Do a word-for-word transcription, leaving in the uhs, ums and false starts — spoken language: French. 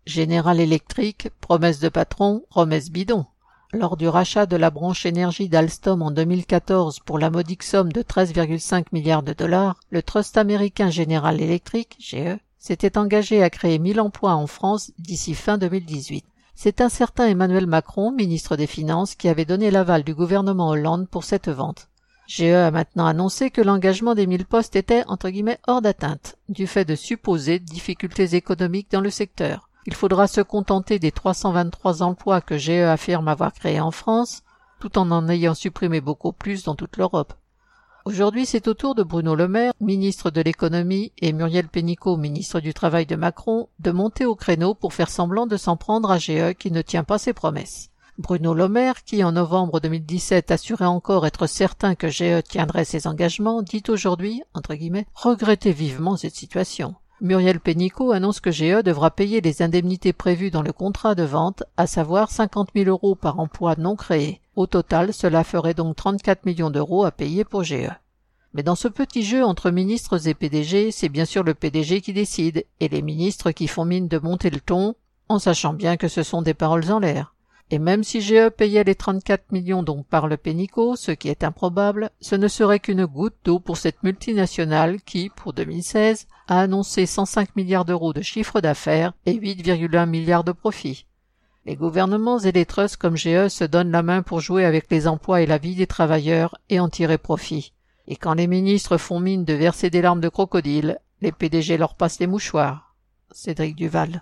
General Electric, promesse de patron, promesse bidon. Lors du rachat de la branche énergie d'Alstom en deux mille quatorze pour la modique somme de treize virgule cinq milliards de dollars, le trust américain General Electric, G E, s'était engagé à créer mille emplois en France d'ici fin deux mille dix-huit. C'est un certain Emmanuel Macron, ministre des Finances, qui avait donné l'aval du gouvernement Hollande pour cette vente. G E a maintenant annoncé que l'engagement des mille postes était entre guillemets hors d'atteinte, du fait de supposées difficultés économiques dans le secteur. Il faudra se contenter des trois cent vingt-trois emplois que G E affirme avoir créés en France, tout en en ayant supprimé beaucoup plus dans toute l'Europe. Aujourd'hui, c'est au tour de Bruno Le Maire, ministre de l'économie, et Muriel Pénicaud, ministre du Travail de Macron, de monter au créneau pour faire semblant de s'en prendre à G E qui ne tient pas ses promesses. Bruno Le Maire, qui en novembre deux mille dix-sept assurait encore être certain que G E tiendrait ses engagements, dit aujourd'hui, entre guillemets, regretter vivement cette situation. Muriel Pénicaud annonce que G E devra payer les indemnités prévues dans le contrat de vente, à savoir cinquante mille euros par emploi non créé. Au total, cela ferait donc trente-quatre millions d'euros à payer pour G E. Mais dans ce petit jeu entre ministres et P D G, c'est bien sûr le P D G qui décide, et les ministres qui font mine de monter le ton, en sachant bien que ce sont des paroles en l'air. Et même si G E payait les trente-quatre millions dont parle Pénicaud, ce qui est improbable, ce ne serait qu'une goutte d'eau pour cette multinationale qui, pour deux mille seize, a annoncé cent cinq milliards d'euros de chiffre d'affaires et huit virgule un milliards de profits. Les gouvernements et les trusts comme G E se donnent la main pour jouer avec les emplois et la vie des travailleurs et en tirer profit. Et quand les ministres font mine de verser des larmes de crocodile, les P D G leur passent les mouchoirs. Cédric Duval.